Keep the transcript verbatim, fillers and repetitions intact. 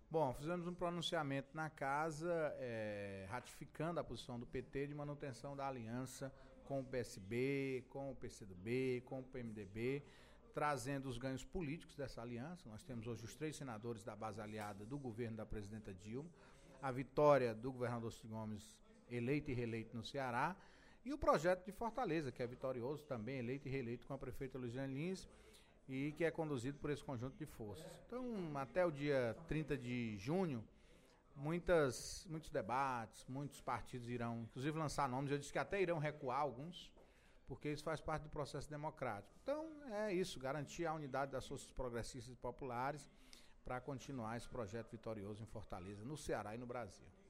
Bom, fizemos um pronunciamento na casa, é, ratificando a posição do P T de manutenção da aliança com o P S B, com o P C do B, com o P M D B, trazendo os ganhos políticos dessa aliança. Nós temos hoje os três senadores da base aliada do governo da presidenta Dilma, a vitória do governador Cid Gomes, eleito e reeleito no Ceará, e o projeto de Fortaleza, que é vitorioso também, eleito e reeleito com a prefeita Luiziane Lins, e que é conduzido por esse conjunto de forças. Então, até o dia trinta de junho, muitas, muitos debates, muitos partidos irão, inclusive, lançar nomes. Eu disse que até irão recuar alguns, porque isso faz parte do processo democrático. Então, é isso, garantir a unidade das forças progressistas e populares para continuar esse projeto vitorioso em Fortaleza, no Ceará e no Brasil.